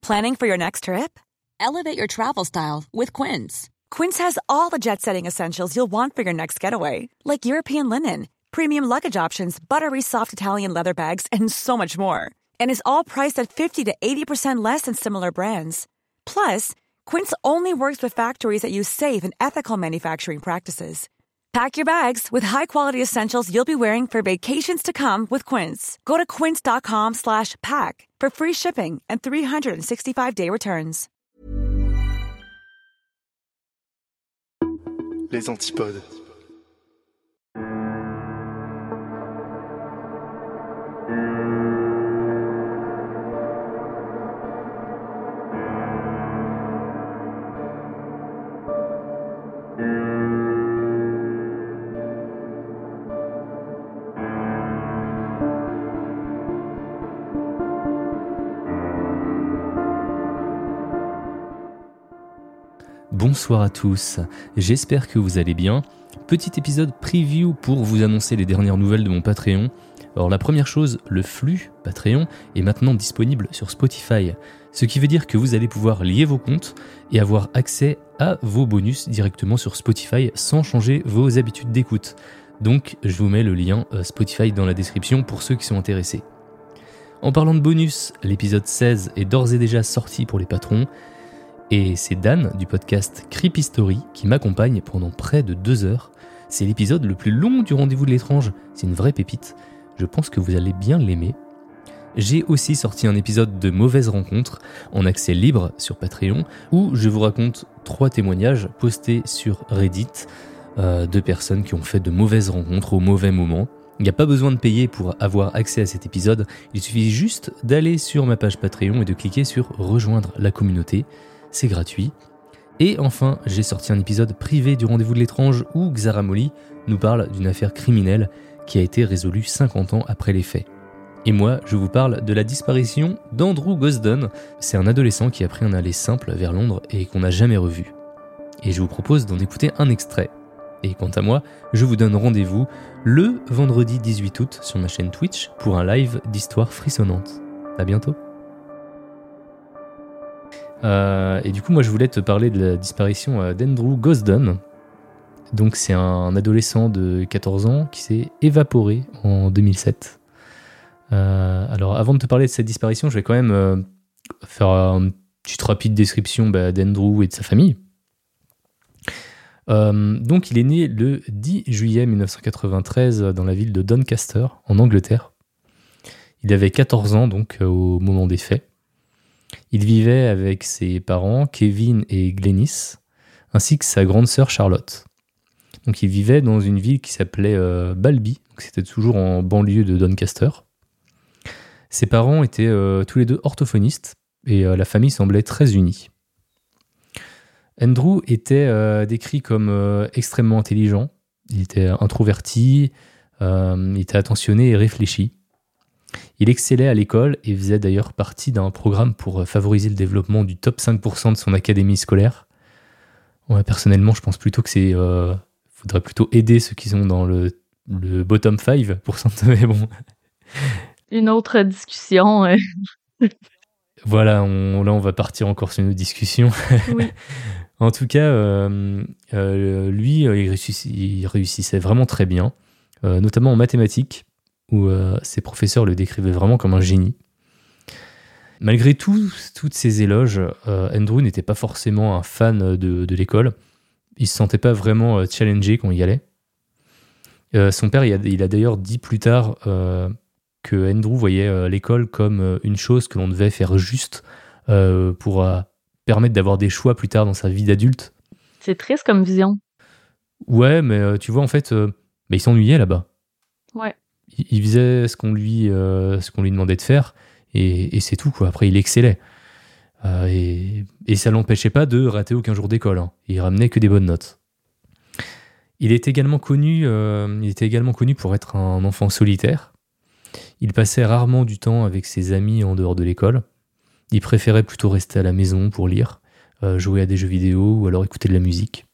Planning for your next trip? Elevate your travel style with Quince. Quince has all the jet-setting essentials you'll want for your next getaway, like European linen, premium luggage options, buttery soft Italian leather bags, and so much more. And is all priced at 50 to 80% less than similar brands. Plus, Quince only works with factories that use safe and ethical manufacturing practices. Pack your bags with high-quality essentials you'll be wearing for vacations to come with Quince. Go to quince.com/pack for free shipping and 365-day returns. Les antipodes. Bonsoir à tous, j'espère que vous allez bien. Petit épisode preview pour vous annoncer les dernières nouvelles de mon Patreon. Alors la première chose, le flux Patreon est maintenant disponible sur Spotify, ce qui veut dire que vous allez pouvoir lier vos comptes et avoir accès à vos bonus directement sur Spotify sans changer vos habitudes d'écoute. Donc je vous mets le lien Spotify dans la description pour ceux qui sont intéressés. En parlant de bonus, l'épisode 16 est d'ores et déjà sorti pour les patrons. Et c'est Dan du podcast Creepy Story qui m'accompagne pendant près de 2 heures. C'est l'épisode le plus long du Rendez-vous de l'étrange, c'est une vraie pépite. Je pense que vous allez bien l'aimer. J'ai aussi sorti un épisode de Mauvaise Rencontre en accès libre sur Patreon où je vous raconte 3 témoignages postés sur Reddit de personnes qui ont fait de mauvaises rencontres au mauvais moment. Il n'y a pas besoin de payer pour avoir accès à cet épisode, il suffit juste d'aller sur ma page Patreon et de cliquer sur « Rejoindre la communauté ». C'est gratuit. Et enfin, j'ai sorti un épisode privé du Rendez-vous de l'étrange où Xaramoli nous parle d'une affaire criminelle qui a été résolue 50 ans après les faits. Et moi, je vous parle de la disparition d'Andrew Gosden. C'est un adolescent qui a pris un aller simple vers Londres et qu'on n'a jamais revu. Et je vous propose d'en écouter un extrait. Et quant à moi, je vous donne rendez-vous le vendredi 18 août sur ma chaîne Twitch pour un live d'histoires frissonnantes. À bientôt. Et du coup, moi, je voulais te parler de la disparition d'Andrew Gosden. Donc, c'est un adolescent de 14 ans qui s'est évaporé en 2007. Alors, avant de te parler de cette disparition, je vais quand même faire une petite rapide description d'Andrew et de sa famille. Donc, il est né le 10 juillet 1993 dans la ville de Doncaster, en Angleterre. Il avait 14 ans, donc, au moment des faits. Il vivait avec ses parents, Kevin et Glenys, ainsi que sa grande sœur Charlotte. Donc il vivait dans une ville qui s'appelait Balby, donc c'était toujours en banlieue de Doncaster. Ses parents étaient tous les deux orthophonistes et la famille semblait très unie. Andrew était décrit comme extrêmement intelligent, il était introverti, il était attentionné et réfléchi. Il excellait à l'école et faisait d'ailleurs partie d'un programme pour favoriser le développement du top 5% de son académie scolaire. Ouais, personnellement, je pense plutôt que faudrait plutôt aider ceux qui sont dans le bottom 5%, mais bon. Une autre discussion. Voilà, on va partir encore sur une discussion. Oui. En tout cas, lui, il réussissait vraiment très bien, notamment en mathématiques, où ses professeurs le décrivaient vraiment comme un génie. Malgré toutes ces éloges, Andrew n'était pas forcément un fan de l'école. Il ne se sentait pas vraiment challengé quand il y allait. Son père, il a d'ailleurs dit plus tard que Andrew voyait l'école comme une chose que l'on devait faire juste pour permettre d'avoir des choix plus tard dans sa vie d'adulte. C'est triste comme vision. Ouais, mais tu vois, en fait, il s'ennuyait là-bas. Ouais. Il faisait ce qu'on lui demandait de faire et c'est tout, quoi. Après, il excellait. Et ça ne l'empêchait pas de rater aucun jour d'école. Hein. Il ramenait que des bonnes notes. Il était également connu pour être un enfant solitaire. Il passait rarement du temps avec ses amis en dehors de l'école. Il préférait plutôt rester à la maison pour lire, jouer à des jeux vidéo ou alors écouter de la musique.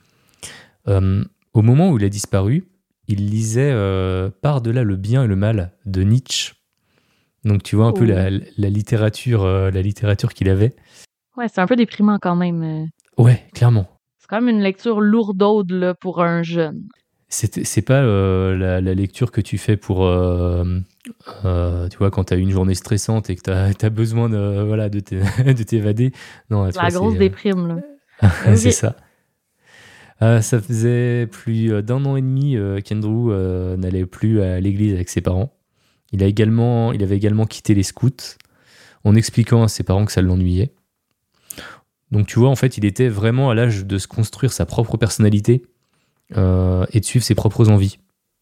Au moment où il a disparu, il lisait Par-delà le bien et le mal de Nietzsche. Donc tu vois un peu Oh. la littérature qu'il avait. Ouais, c'est un peu déprimant quand même. Ouais, clairement. C'est quand même une lecture lourdaude là, pour un jeune. C'est pas la lecture que tu fais pour, tu vois, quand tu as une journée stressante et que tu as besoin de t'évader. Non, tu La vois, grosse déprime, là. c'est Ok. ça. Ça faisait plus d'1 an et demi qu'Andrew n'allait plus à l'église avec ses parents. Il avait également quitté les scouts en expliquant à ses parents que ça l'ennuyait. Donc tu vois, en fait, il était vraiment à l'âge de se construire sa propre personnalité et de suivre ses propres envies.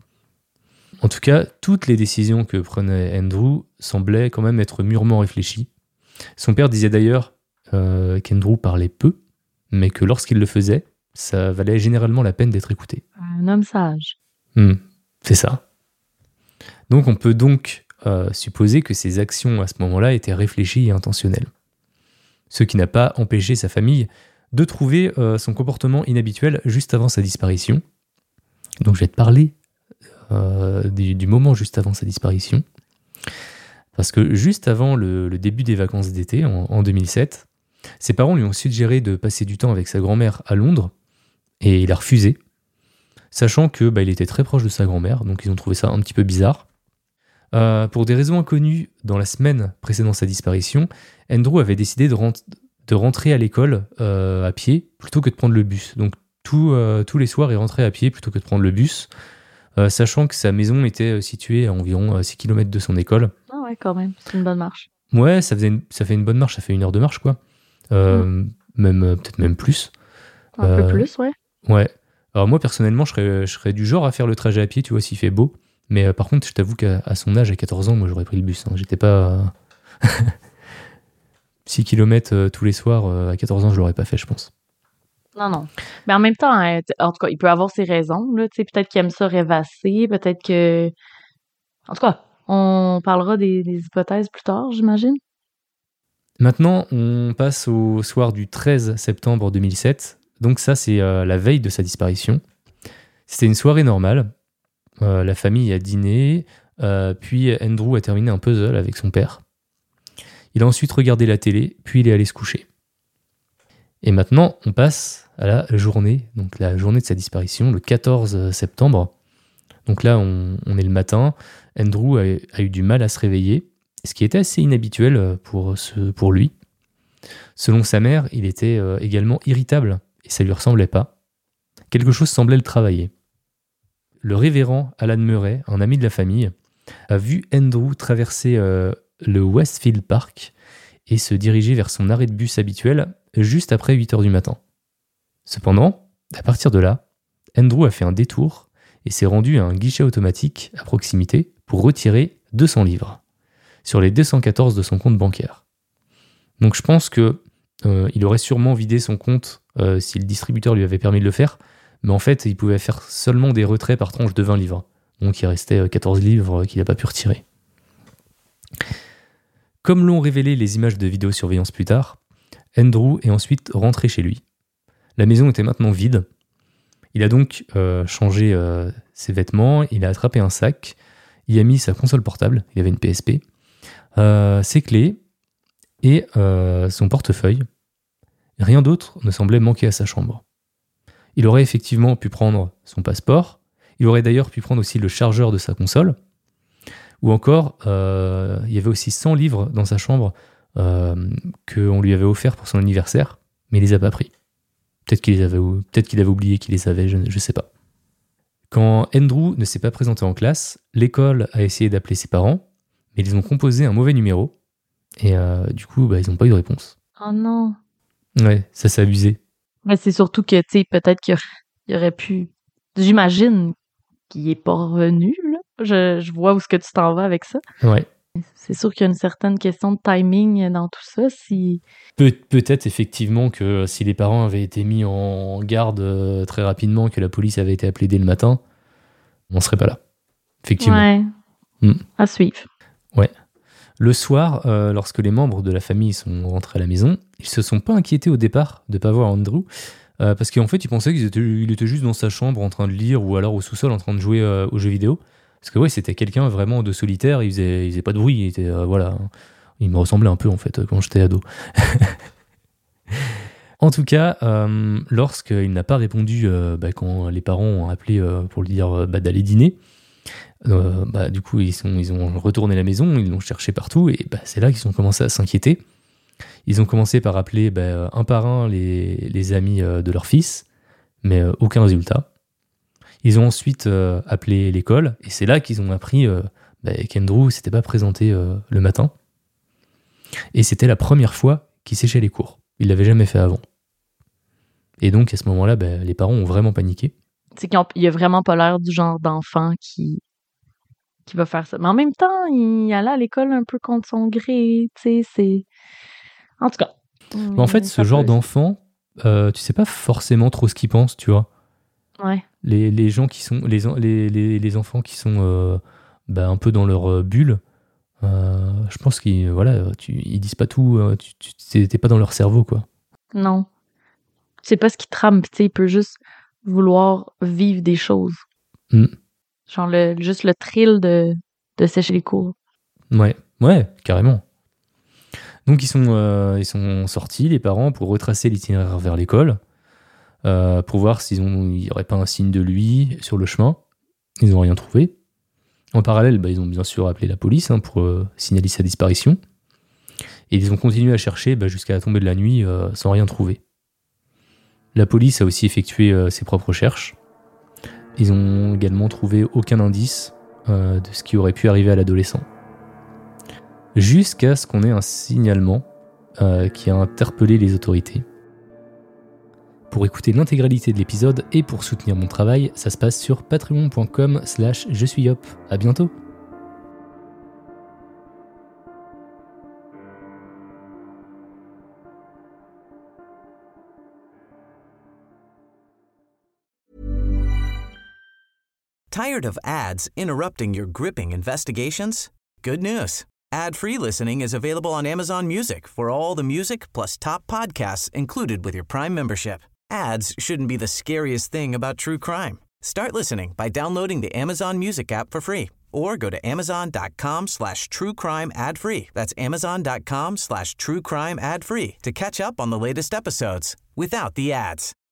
En tout cas, toutes les décisions que prenait Andrew semblaient quand même être mûrement réfléchies. Son père disait d'ailleurs qu'Andrew parlait peu, mais que lorsqu'il le faisait, ça valait généralement la peine d'être écouté. Un homme sage. C'est ça. Donc on peut donc supposer que ses actions à ce moment-là étaient réfléchies et intentionnelles. Ce qui n'a pas empêché sa famille de trouver son comportement inhabituel juste avant sa disparition. Donc je vais te parler du moment juste avant sa disparition. Parce que juste avant le début des vacances d'été, en 2007, ses parents lui ont suggéré de passer du temps avec sa grand-mère à Londres, et il a refusé, sachant que il était très proche de sa grand-mère, donc ils ont trouvé ça un petit peu bizarre. Pour des raisons inconnues, dans la semaine précédant sa disparition, Andrew avait décidé de rentrer à l'école à pied plutôt que de prendre le bus. Donc tous les soirs, il rentrait à pied plutôt que de prendre le bus, sachant que sa maison était située à environ 6 km de son école. Ah ouais, quand même. C'est une bonne marche. Ouais, ça fait une bonne marche, ça fait 1 heure de marche, quoi. Peut-être même plus. Un peu plus, ouais. Ouais. Alors moi, personnellement, je serais du genre à faire le trajet à pied, tu vois, s'il fait beau. Mais par contre, je t'avoue qu'à son âge, à 14 ans, moi, j'aurais pris le bus. J'étais pas... 6 km tous les soirs, à 14 ans, je l'aurais pas fait, je pense. Non. Mais en même temps, en tout cas, il peut avoir ses raisons, là. Tu sais, peut-être qu'il aime ça rêvasser, peut-être que... En tout cas, on parlera des hypothèses plus tard, j'imagine. Maintenant, on passe au soir du 13 septembre 2007. Donc ça, c'est la veille de sa disparition. C'était une soirée normale. La famille a dîné, puis Andrew a terminé un puzzle avec son père. Il a ensuite regardé la télé, puis il est allé se coucher. Et maintenant, on passe à la journée de sa disparition, le 14 septembre. Donc là, on est le matin. Andrew a eu du mal à se réveiller, ce qui était assez inhabituel pour lui. Selon sa mère, il était également irritable, et ça lui ressemblait pas. Quelque chose semblait le travailler. Le révérend Alan Murray, un ami de la famille, a vu Andrew traverser le Westfield Park et se diriger vers son arrêt de bus habituel juste après 8h du matin. Cependant, à partir de là, Andrew a fait un détour et s'est rendu à un guichet automatique à proximité pour retirer 200 livres sur les 214 de son compte bancaire. Donc je pense que il aurait sûrement vidé son compte si le distributeur lui avait permis de le faire, mais en fait, il pouvait faire seulement des retraits par tranche de 20 livres. Donc il restait 14 livres qu'il n'a pas pu retirer. Comme l'ont révélé les images de vidéosurveillance plus tard, Andrew est ensuite rentré chez lui. La maison était maintenant vide. Il a donc changé ses vêtements, il a attrapé un sac, il a mis sa console portable, il avait une PSP, ses clés et son portefeuille. Rien d'autre ne semblait manquer à sa chambre. Il aurait effectivement pu prendre son passeport, il aurait d'ailleurs pu prendre aussi le chargeur de sa console, ou encore, il y avait aussi 100 livres dans sa chambre qu'on lui avait offert pour son anniversaire, mais il les a pas pris. Peut-être qu'il avait oublié qu'il les avait, je ne sais pas. Quand Andrew ne s'est pas présenté en classe, l'école a essayé d'appeler ses parents, mais ils ont composé un mauvais numéro, et du coup, ils n'ont pas eu de réponse. Oh non. Ouais, ça s'est abusé. Mais c'est surtout que, tu sais, peut-être qu'il aurait pu... J'imagine qu'il est pas revenu, là. Je vois où est-ce que tu t'en vas avec ça. Ouais. C'est sûr qu'il y a une certaine question de timing dans tout ça. Peut-être effectivement que si les parents avaient été mis en garde très rapidement, que la police avait été appelée dès le matin, on serait pas là. Effectivement. Ouais. À suivre. Ouais. Le soir, lorsque les membres de la famille sont rentrés à la maison, ils se sont pas inquiétés au départ de pas voir Andrew, parce qu'en fait, ils pensaient qu'il était juste dans sa chambre en train de lire ou alors au sous-sol en train de jouer aux jeux vidéo. Parce que ouais, c'était quelqu'un vraiment de solitaire, il faisait pas de bruit, il était, voilà. Il me ressemblait un peu en fait quand j'étais ado. En tout cas, lorsqu'il n'a pas répondu quand les parents ont appelé pour lui dire d'aller dîner, du coup ils ont retourné la maison, ils l'ont cherché partout et c'est là qu'ils ont commencé à s'inquiéter. Ils ont commencé par appeler un par un les amis de leur fils, mais aucun résultat. Ils ont ensuite appelé l'école et c'est là qu'ils ont appris qu'Andrew s'était pas présenté le matin. Et c'était la première fois qu'il séchait les cours. Il l'avait jamais fait avant. Et donc, à ce moment-là, les parents ont vraiment paniqué. C'est qu'il a vraiment pas l'air du genre d'enfant qui va faire ça. Mais en même temps, il allait à l'école un peu contre son gré, tu sais, c'est... En tout cas. En fait, ce genre d'enfant, tu sais pas forcément trop ce qu'il pense, tu vois. Ouais. Les gens qui sont... Les enfants qui sont un peu dans leur bulle, je pense qu'ils disent pas tout, t'es pas dans leur cerveau, quoi. Non. Tu sais pas ce qui trame, tu sais, il peut juste vouloir vivre des choses. Genre juste le thrill de sécher les cours. Ouais, carrément. Donc ils sont sortis, les parents, pour retracer l'itinéraire vers l'école, pour voir s'il n'y aurait pas un signe de lui sur le chemin. Ils n'ont rien trouvé. En parallèle, ils ont bien sûr appelé la police pour signaler sa disparition. Et ils ont continué à chercher jusqu'à la tombée de la nuit sans rien trouver. La police a aussi effectué ses propres recherches. Ils n'ont également trouvé aucun indice de ce qui aurait pu arriver à l'adolescent. Jusqu'à ce qu'on ait un signalement qui a interpellé les autorités. Pour écouter l'intégralité de l'épisode et pour soutenir mon travail, ça se passe sur patreon.com/jesuiop. À bientôt. Tired of ads interrupting your gripping investigations? Good news. Ad-free listening is available on Amazon Music for all the music plus top podcasts included with your Prime membership. Ads shouldn't be the scariest thing about true crime. Start listening by downloading the Amazon Music app for free or go to amazon.com/truecrime ad-free. That's amazon.com/truecrime ad-free to catch up on the latest episodes without the ads.